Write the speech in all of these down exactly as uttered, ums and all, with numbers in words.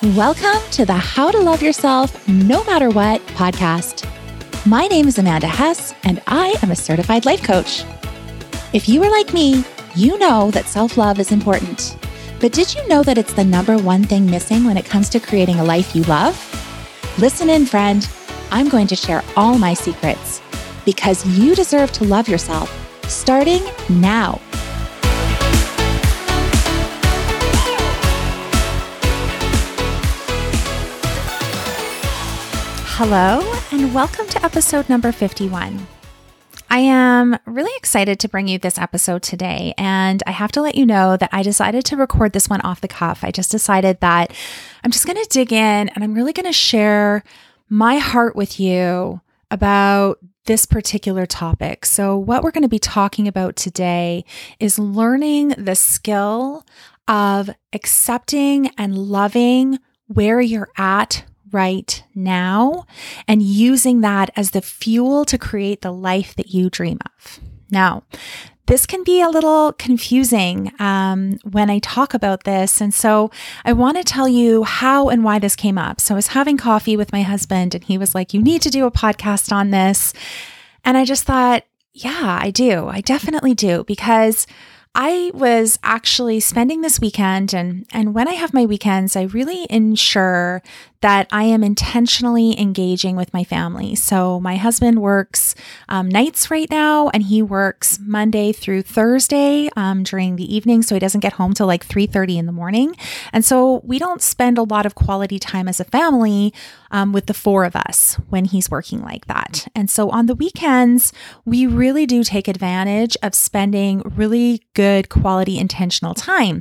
Welcome to the How to Love Yourself No Matter What podcast. My name is Amanda Hess, and I am a certified life coach. If you are like me, you know that self-love is important. But did you know that it's the number one thing missing when it comes to creating a life you love? Listen in, friend. I'm going to share all my secrets because you deserve to love yourself starting now. Hello, and welcome to episode number fifty-one. I am really excited to bring you this episode today, and I have to let you know that I decided to record this one off the cuff. I just decided that I'm just going to dig in, and I'm really going to share my heart with you about this particular topic. So what we're going to be talking about today is learning the skill of accepting and loving where you're at right now and using that as the fuel to create the life that you dream of. Now, this can be a little confusing um, when I talk about this. And so I want to tell you how and why this came up. So I was having coffee with my husband and he was like, you need to do a podcast on this. And I just thought, yeah, I do. I definitely do, because I was actually spending this weekend, and, and when I have my weekends, I really ensure that I am intentionally engaging with my family. So my husband works um, nights right now, and he works Monday through Thursday um, during the evening, so he doesn't get home till like three thirty in the morning. And so we don't spend a lot of quality time as a family um, with the four of us when he's working like that. And so on the weekends, we really do take advantage of spending really good quality intentional time.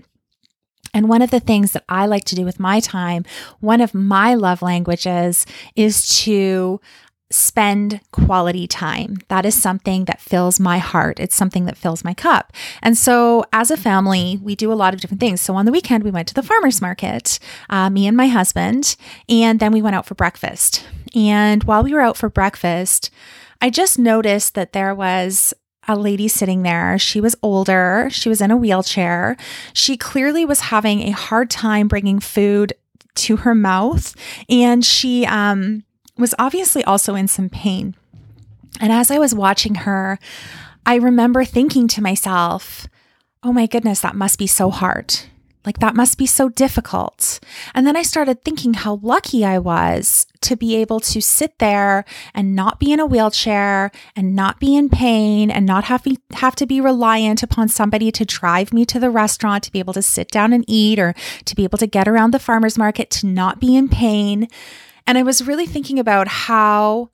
And one of the things that I like to do with my time, one of my love languages, is to spend quality time. That is something that fills my heart. It's something that fills my cup. And so as a family, we do a lot of different things. So on the weekend, we went to the farmer's market, uh, me and my husband, and then we went out for breakfast. And while we were out for breakfast, I just noticed that there was a lady sitting there. She was older. She was in a wheelchair. She clearly was having a hard time bringing food to her mouth. And she um, was obviously also in some pain. And as I was watching her, I remember thinking to myself, oh my goodness, that must be so hard. Like that must be so difficult. And then I started thinking how lucky I was to be able to sit there and not be in a wheelchair and not be in pain and not have, be, have to be reliant upon somebody to drive me to the restaurant to be able to sit down and eat, or to be able to get around the farmer's market, to not be in pain. And I was really thinking about how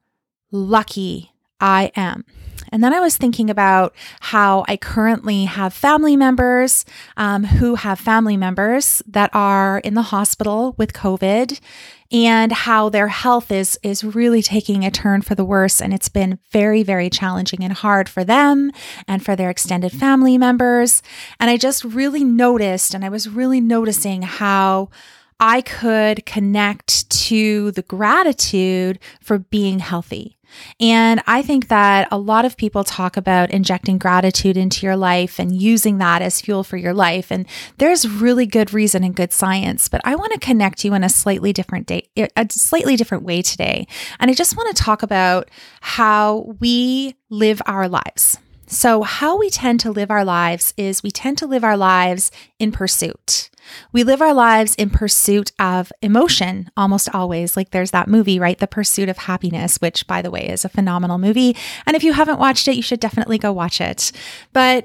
lucky I am. And then I was thinking about how I currently have family members um, who have family members that are in the hospital with COVID, and how their health is is really taking a turn for the worse. And it's been very, very challenging and hard for them and for their extended family members. And I just really noticed, and I was really noticing how I could connect to the gratitude for being healthy. And I think that a lot of people talk about injecting gratitude into your life and using that as fuel for your life. And there's really good reason and good science, but I want to connect you in a slightly different day, a slightly different way today. And I just want to talk about how we live our lives. So how we tend to live our lives is we tend to live our lives in pursuit. We live our lives in pursuit of emotion almost always. Like there's that movie, right? The Pursuit of Happiness, which by the way is a phenomenal movie. And if you haven't watched it, you should definitely go watch it. But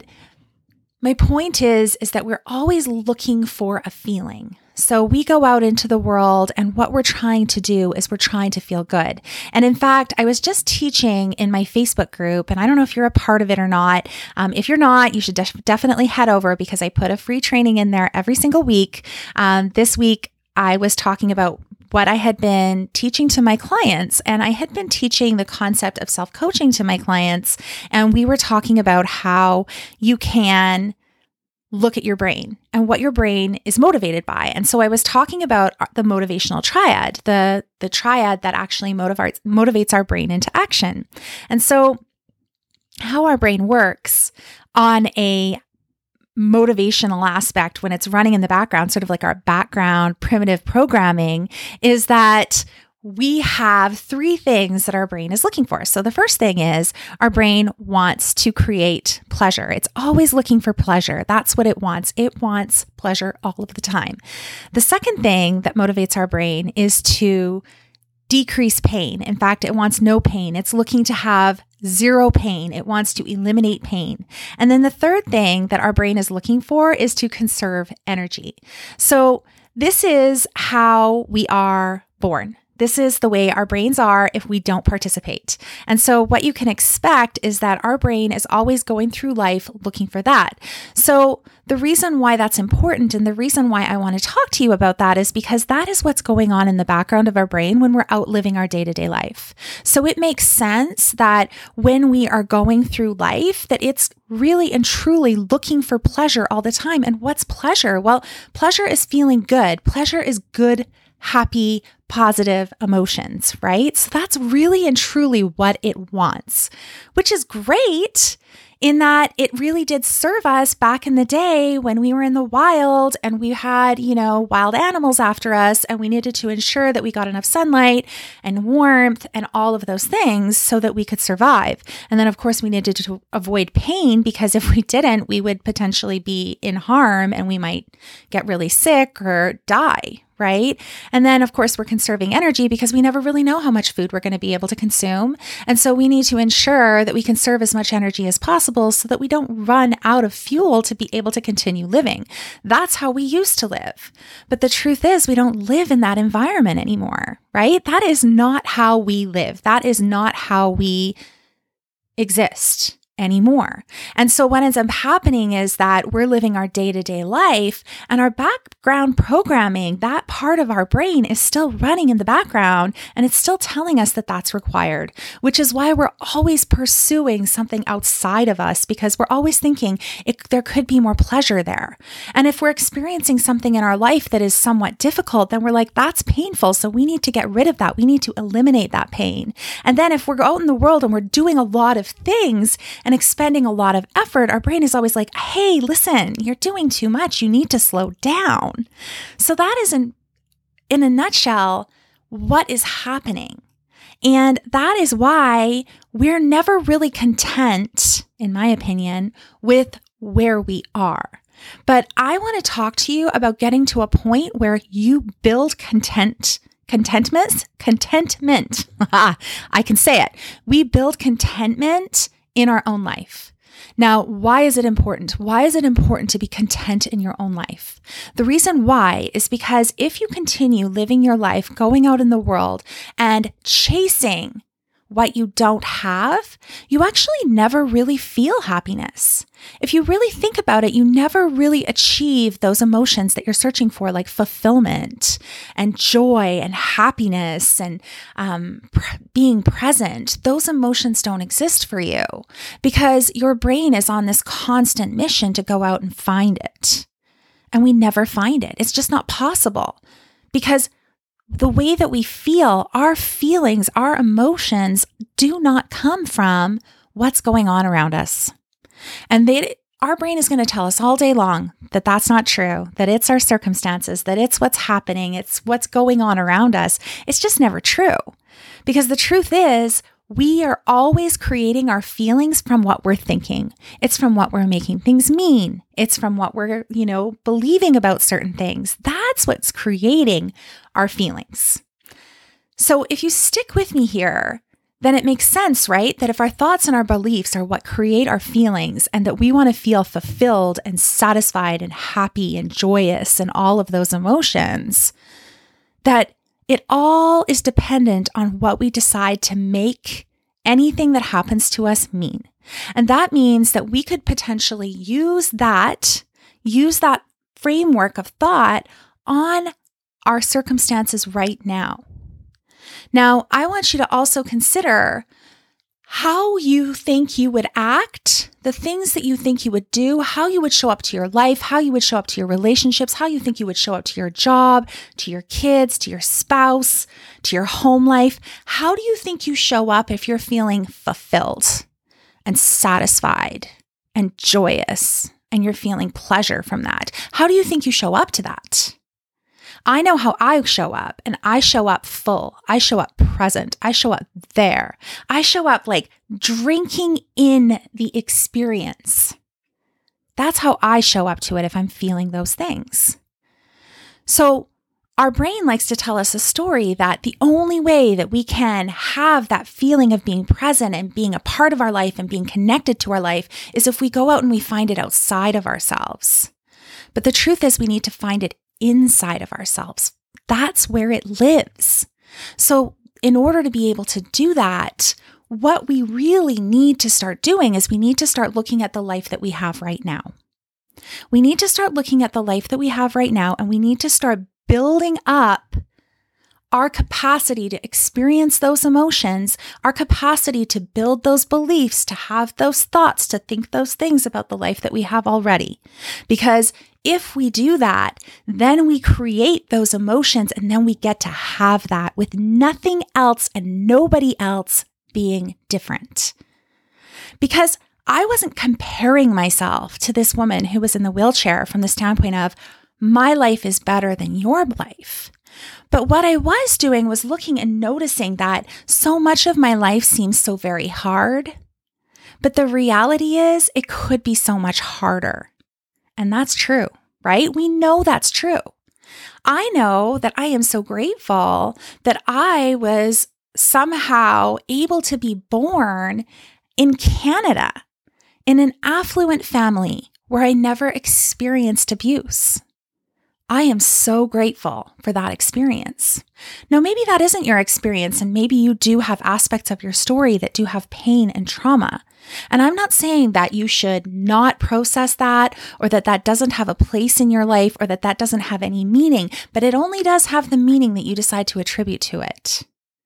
my point is, is that we're always looking for a feeling. So we go out into the world, and what we're trying to do is we're trying to feel good. And in fact, I was just teaching in my Facebook group, and I don't know if you're a part of it or not. Um, if you're not, you should def- definitely head over, because I put a free training in there every single week. Um, this week, I was talking about what I had been teaching to my clients, and I had been teaching the concept of self-coaching to my clients. And we were talking about how you can look at your brain and what your brain is motivated by. And so I was talking about the motivational triad, the, the triad that actually motivates, motivates our brain into action. And so how our brain works on a motivational aspect when it's running in the background, sort of like our background primitive programming, is that we have three things that our brain is looking for. So the first thing is our brain wants to create pleasure. It's always looking for pleasure. That's what it wants. It wants pleasure all of the time. The second thing that motivates our brain is to decrease pain. In fact, it wants no pain. It's looking to have zero pain. It wants to eliminate pain. And then the third thing that our brain is looking for is to conserve energy. So this is how we are born. This is the way our brains are if we don't participate. And so what you can expect is that our brain is always going through life looking for that. So the reason why that's important and the reason why I want to talk to you about that is because that is what's going on in the background of our brain when we're out living our day-to-day life. So it makes sense that when we are going through life, that it's really and truly looking for pleasure all the time. And what's pleasure? Well, pleasure is feeling good. Pleasure is good, happy, positive emotions, right? So that's really and truly what it wants, which is great in that it really did serve us back in the day when we were in the wild and we had, you know, wild animals after us, and we needed to ensure that we got enough sunlight and warmth and all of those things so that we could survive. And then, of course, we needed to avoid pain, because if we didn't, we would potentially be in harm and we might get really sick or die, right? And then, of course, we're conserving energy because we never really know how much food we're going to be able to consume. And so we need to ensure that we conserve as much energy as possible so that we don't run out of fuel to be able to continue living. That's how we used to live. But the truth is, we don't live in that environment anymore, right? That is not how we live. That is not how we exist anymore. And so what ends up happening is that we're living our day-to-day life, and our background programming, that part of our brain is still running in the background, and it's still telling us that that's required, which is why we're always pursuing something outside of us, because we're always thinking it, there could be more pleasure there. And if we're experiencing something in our life that is somewhat difficult, then we're like, that's painful. So we need to get rid of that. We need to eliminate that pain. And then if we're out in the world and we're doing a lot of things and expending a lot of effort, our brain is always like, hey, listen, you're doing too much. You need to slow down. So that is, in, in a nutshell, what is happening. And that is why we're never really content, in my opinion, with where we are. But I want to talk to you about getting to a point where you build content Contentment, contentment. I can say it. We build contentment in our own life. Now, why is it important? Why is it important to be content in your own life? The reason why is because if you continue living your life, going out in the world and chasing what you don't have, you actually never really feel happiness. If you really think about it, you never really achieve those emotions that you're searching for, like fulfillment and joy and happiness and um, pr- being present. Those emotions don't exist for you because your brain is on this constant mission to go out and find it. And we never find it. It's just not possible because the way that we feel, our feelings, our emotions do not come from what's going on around us. And they, our brain is going to tell us all day long that that's not true, that it's our circumstances, that it's what's happening, it's what's going on around us. It's just never true. Because the truth is, we are always creating our feelings from what we're thinking. It's from what we're making things mean. It's from what we're, you know, believing about certain things. That's what's creating our feelings. So if you stick with me here, then it makes sense, right? That if our thoughts and our beliefs are what create our feelings and that we want to feel fulfilled and satisfied and happy and joyous and all of those emotions, that it all is dependent on what we decide to make anything that happens to us mean. And that means that we could potentially use that, use that framework of thought on our circumstances right now. Now, I want you to also consider how you think you would act, the things that you think you would do, how you would show up to your life, how you would show up to your relationships, how you think you would show up to your job, to your kids, to your spouse, to your home life. How do you think you show up if you're feeling fulfilled and satisfied and joyous and you're feeling pleasure from that? How do you think you show up to that? I know how I show up, and I show up full. I show up present. I show up there. I show up like drinking in the experience. That's how I show up to it if I'm feeling those things. So our brain likes to tell us a story that the only way that we can have that feeling of being present and being a part of our life and being connected to our life is if we go out and we find it outside of ourselves. But the truth is we need to find it inside of ourselves. That's where it lives. So in order to be able to do that, what we really need to start doing is we need to start looking at the life that we have right now. We need to start looking at the life that we have right now, and we need to start building up our capacity to experience those emotions, our capacity to build those beliefs, to have those thoughts, to think those things about the life that we have already. Because if we do that, then we create those emotions, and then we get to have that with nothing else and nobody else being different. Because I wasn't comparing myself to this woman who was in the wheelchair from the standpoint of, my life is better than your life. But what I was doing was looking and noticing that so much of my life seems so very hard. But the reality is it could be so much harder. And that's true, right? We know that's true. I know that I am so grateful that I was somehow able to be born in Canada, in an affluent family where I never experienced abuse. I am so grateful for that experience. Now, maybe that isn't your experience, and maybe you do have aspects of your story that do have pain and trauma. And I'm not saying that you should not process that, or that that doesn't have a place in your life, or that that doesn't have any meaning, but it only does have the meaning that you decide to attribute to it.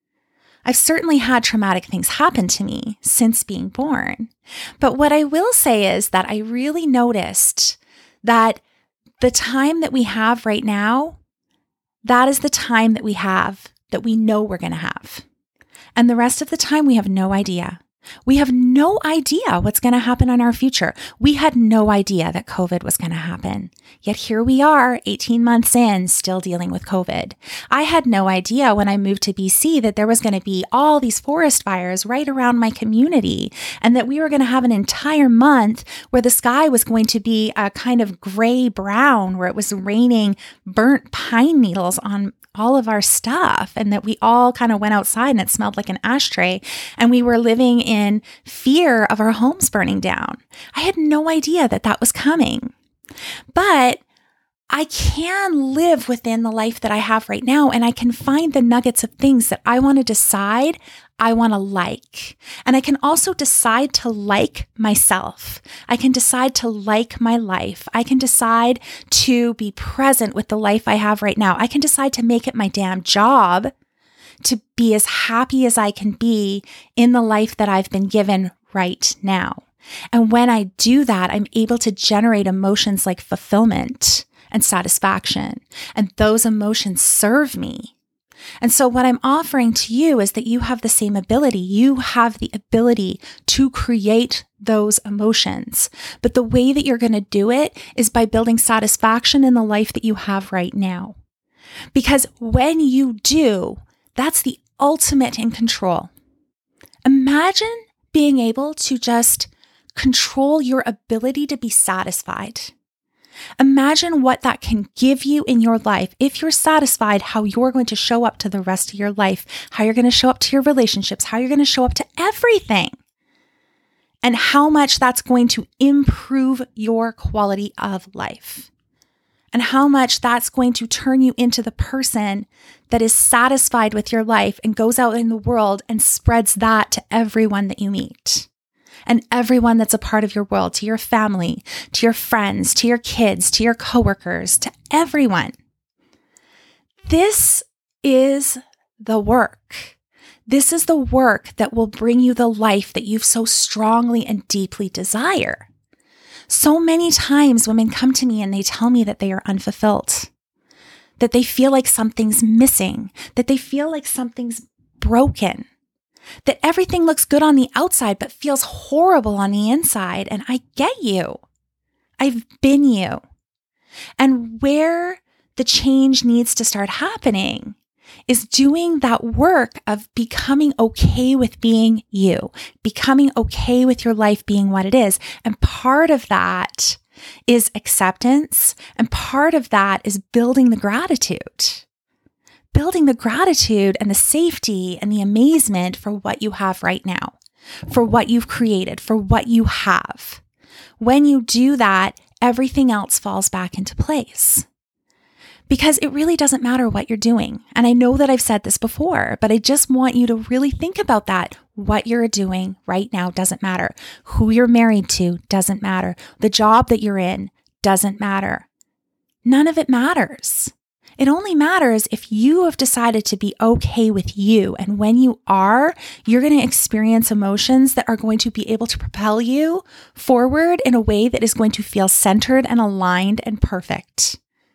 I've certainly had traumatic things happen to me since being born. But what I will say is that I really noticed that the time that we have right now, that is the time that we have that we know we're going to have. And the rest of the time, we have no idea. We have no idea what's going to happen in our future. We had no idea that COVID was going to happen. Yet here we are, eighteen months in, still dealing with COVID. I had no idea when I moved to B C that there was going to be all these forest fires right around my community, and that we were going to have an entire month where the sky was going to be a kind of gray brown, where it was raining burnt pine needles on all of our stuff, and that we all kind of went outside and it smelled like an ashtray, and we were living in fear of our homes burning down. I had no idea that that was coming. But I can live within the life that I have right now, and I can find the nuggets of things that I want to decide I want to like. And I can also decide to like myself. I can decide to like my life. I can decide to be present with the life I have right now. I can decide to make it my damn job to be as happy as I can be in the life that I've been given right now. And when I do that, I'm able to generate emotions like fulfillment and satisfaction. And those emotions serve me. And so what I'm offering to you is that you have the same ability. You have the ability to create those emotions. But the way that you're going to do it is by building satisfaction in the life that you have right now. Because when you do, that's the ultimate in control. Imagine being able to just control your ability to be satisfied. Imagine what that can give you in your life. If you're satisfied, how you're going to show up to the rest of your life, how you're going to show up to your relationships, how you're going to show up to everything, and how much that's going to improve your quality of life, and how much that's going to turn you into the person that is satisfied with your life and goes out in the world and spreads that to everyone that you meet. And everyone that's a part of your world, to your family, to your friends, to your kids, to your coworkers, to everyone. This is the work. This is the work that will bring you the life that you so strongly and deeply desire. So many times women come to me and they tell me that they are unfulfilled, that they feel like something's missing, that they feel like something's broken, that everything looks good on the outside but feels horrible on the inside. And I get you. I've been you. And where the change needs to start happening is doing that work of becoming okay with being you, becoming okay with your life being what it is. And part of that is acceptance. And part of that is building the gratitude. Building the gratitude and the safety and the amazement for what you have right now, for what you've created, for what you have. When you do that, everything else falls back into place. Because it really doesn't matter what you're doing. And I know that I've said this before, but I just want you to really think about that. What you're doing right now doesn't matter. Who you're married to doesn't matter. The job that you're in doesn't matter. None of it matters. It only matters if you have decided to be okay with you. And when you are, you're going to experience emotions that are going to be able to propel you forward in a way that is going to feel centered and aligned and perfect.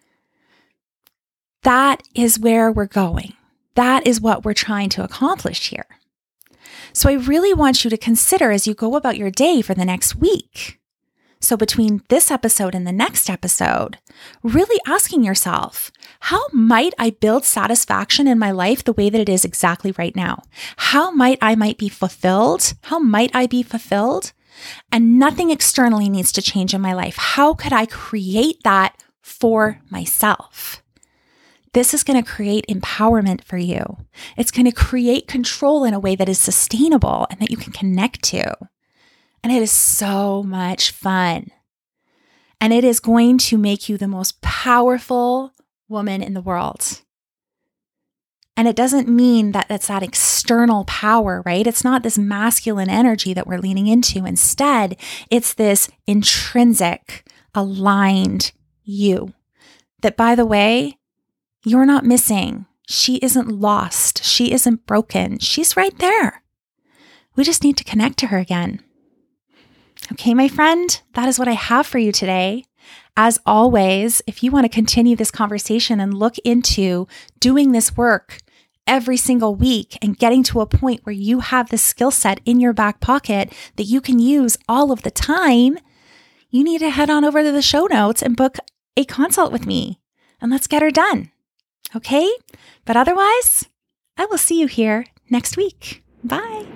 That is where we're going. That is what we're trying to accomplish here. So I really want you to consider as you go about your day for the next week. So between this episode and the next episode, really asking yourself, how might I build satisfaction in my life the way that it is exactly right now? How might I might be fulfilled? How might I be fulfilled? And nothing externally needs to change in my life. How could I create that for myself? This is going to create empowerment for you. It's going to create control in a way that is sustainable and that you can connect to. And it is so much fun. And it is going to make you the most powerful woman in the world. And it doesn't mean that it's that external power, right? It's not this masculine energy that we're leaning into. Instead, it's this intrinsic, aligned you. That, by the way, you're not missing. She isn't lost. She isn't broken. She's right there. We just need to connect to her again. Okay, my friend, that is what I have for you today. As always, if you want to continue this conversation and look into doing this work every single week and getting to a point where you have this skill set in your back pocket that you can use all of the time, you need to head on over to the show notes and book a consult with me, and let's get her done. Okay? But otherwise, I will see you here next week. Bye.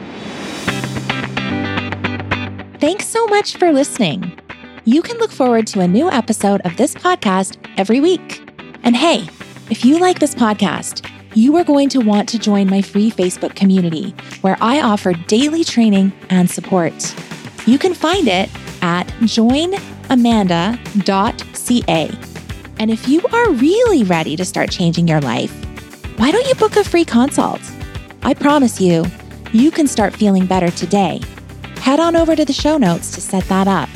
Thanks so much for listening. You can look forward to a new episode of this podcast every week. And hey, if you like this podcast, you are going to want to join my free Facebook community where I offer daily training and support. You can find it at join amanda dot c a. And if you are really ready to start changing your life, why don't you book a free consult? I promise you, you can start feeling better today. Head on over to the show notes to set that up.